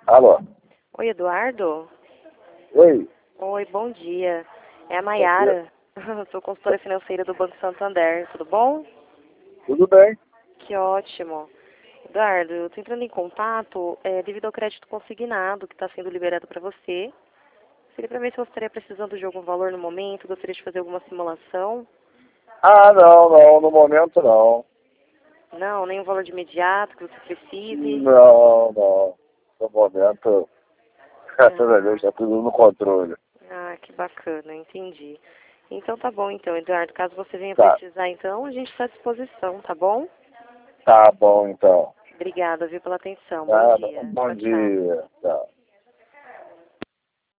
Alô? Oi, Eduardo? Oi? Oi, bom dia. É a Bom dia. Maiara. Sou consultora financeira do Banco Santander. Tudo bom? Tudo bem? Que ótimo. Eduardo, eu estou entrando em contato devido ao crédito consignado que está sendo liberado para você. Seria para ver se você estaria precisando de algum valor no momento, gostaria de fazer alguma simulação. Não, no momento não. Não, nenhum valor de imediato que você precise. Não. No momento, graças a Deus, Ah, está tudo no controle. que bacana, entendi. Então tá bom então, Eduardo. Caso você venha Tá, precisar então, a gente está à disposição, tá bom? tá bom então. Obrigada, viu, pela atenção. Bom Nada, dia. bom Tchau, tchau. dia. Tchau.